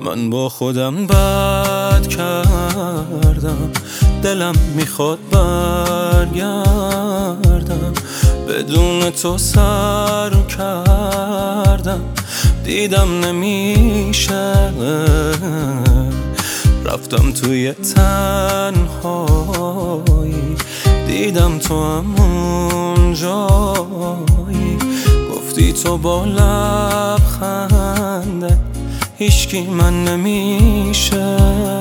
من با خودم بد کردم، دلم میخواد برگردم، بدون تو سر کردم، دیدم نمیشه، رفتم توی تنهایی، دیدم تو همون جایی، گفتی تو با لبخنده هیچکی من نمیشه،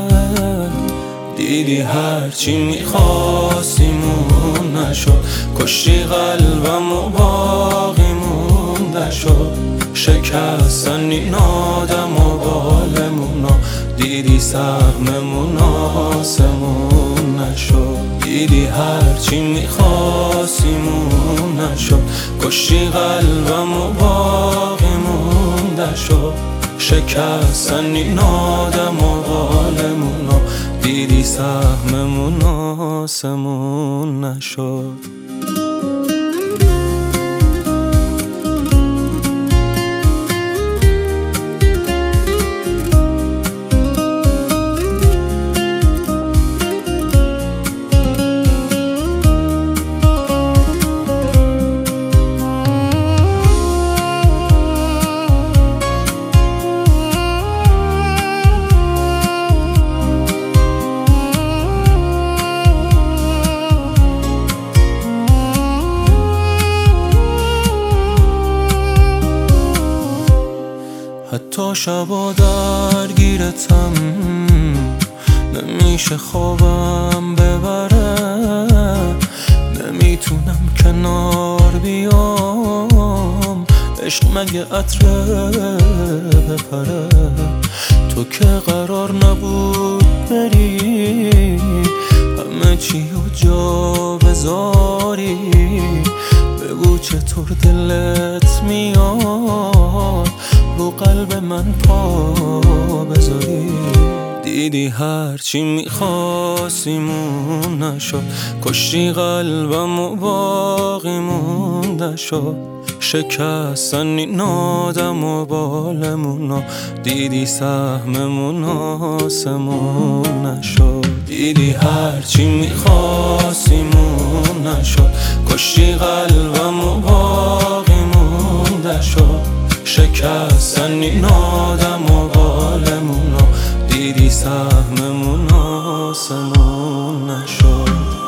دیدی هرچی میخواستیمون نشد، کشتی قلبم و باقی مونده شد، شکستن این آدم و بالمونا، دیدی سهممون آسمون نشد، دیدی هرچی میخواستیمون نشد، کشتی قلبم و باقی مونده شد، شکستن این آدم و بالمونا، دیدی سهممون آسمون نشد. حتی شبا درگیرتم، نمیشه خوابم ببره، نمیتونم کنار بیام، عشق مگه عطره بپره، تو که قرار نبود بری، همه چی رو جا بذاری، بگو چطور دلت میاد رو قلب من پا بذاری، دیدی هرچی میخواستیمون نشد، کشتی قلبم و باقی مونده شد، شکستن این آدم و بالمونا، دیدی سهممون آسمون نشد، دیدی هرچی میخواستیمون نشد، کشتی قلبم و باقی مونده شد، شکستن این آدم و بالمونا، دیدی سهممون آسمون نشد.